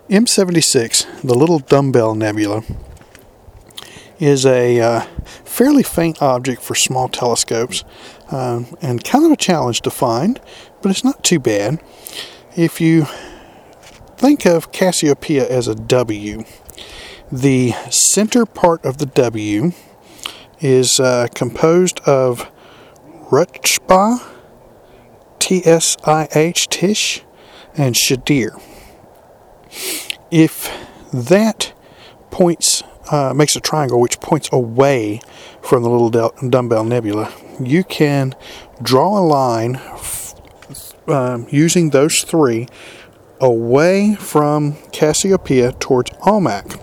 M76, the Little Dumbbell Nebula, is a fairly faint object for small telescopes, and kind of a challenge to find, but it's not too bad. If you think of Cassiopeia as a W, the center part of the W is composed of Rutschba, T-S-I-H, Tish, and Shadir. If that points, makes a triangle which points away from the Little Dumbbell Nebula, you can draw a line using those three away from Cassiopeia towards Almach.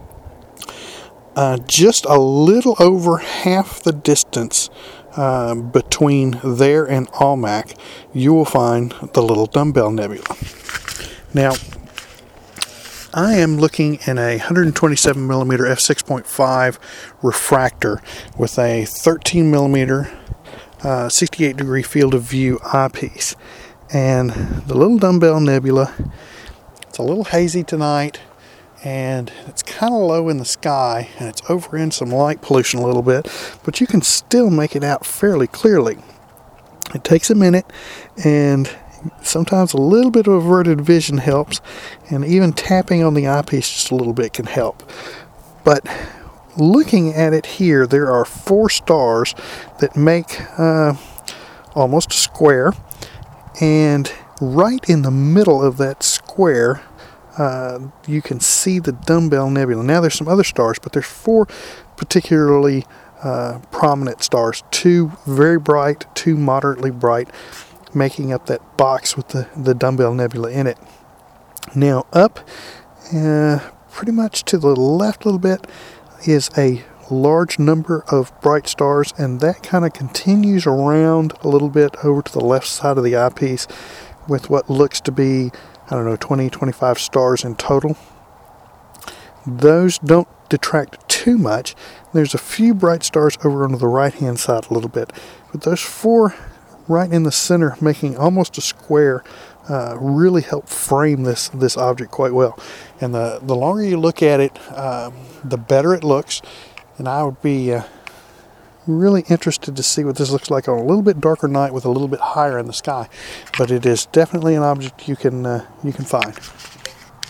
Just a little over half the distance between there and Almach, you will find the Little Dumbbell Nebula. Now, I am looking in a 127mm f6.5 refractor with a 13mm 68-degree field of view eyepiece. And the Little Dumbbell Nebula, it's a little hazy tonight, and it's kind of low in the sky, and it's over in some light pollution a little bit, but you can still make it out fairly clearly. It takes a minute, and sometimes a little bit of averted vision helps, and even tapping on the eyepiece just a little bit can help. But looking at it here, there are 4 stars that make almost a square, and right in the middle of that square you can see the Dumbbell Nebula. Now there's some other stars, but there's 4 particularly prominent stars, 2 very bright, 2 moderately bright, making up that box with the Dumbbell Nebula in it. Now up pretty much to the left a little bit is a large number of bright stars, and that kind of continues around a little bit over to the left side of the eyepiece with what looks to be, I don't know, 20-25 stars in total. Those don't detract too much. There's a few bright stars over on the right hand side a little bit, but those 4 right in the center, making almost a square, really help frame this object quite well. And the longer you look at it, the better it looks. And I would be really interested to see what this looks like on a little bit darker night with a little bit higher in the sky. But it is definitely an object you can find.